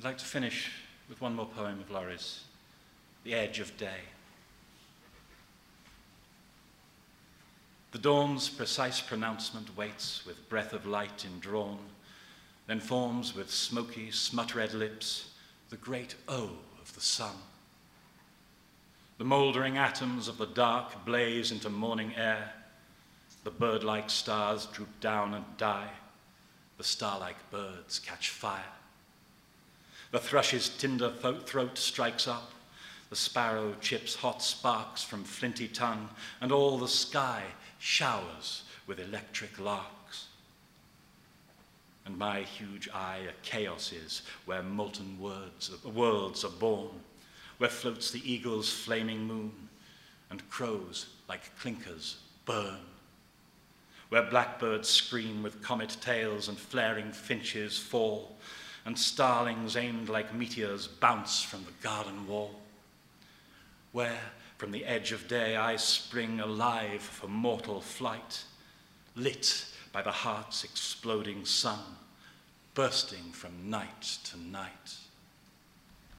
I'd like to finish with one more poem of Laurie's, The Edge of Day. The dawn's precise pronouncement waits with breath of light indrawn, then forms with smoky, smut-red lips the great O of the sun. The mouldering atoms of the dark blaze into morning air. The bird-like stars droop down and die. The star-like birds catch fire. The thrush's tinder throat strikes up. The sparrow chips hot sparks from flinty tongue, and all the sky showers with electric larks. And my huge eye a chaos is, where molten worlds are born, where floats the eagle's flaming moon, and crows like clinkers burn, where blackbirds scream with comet tails and flaring finches fall, and starlings aimed like meteors bounce from the garden wall, where from the edge of day I spring alive for mortal flight, lit by the heart's exploding sun, bursting from night to night.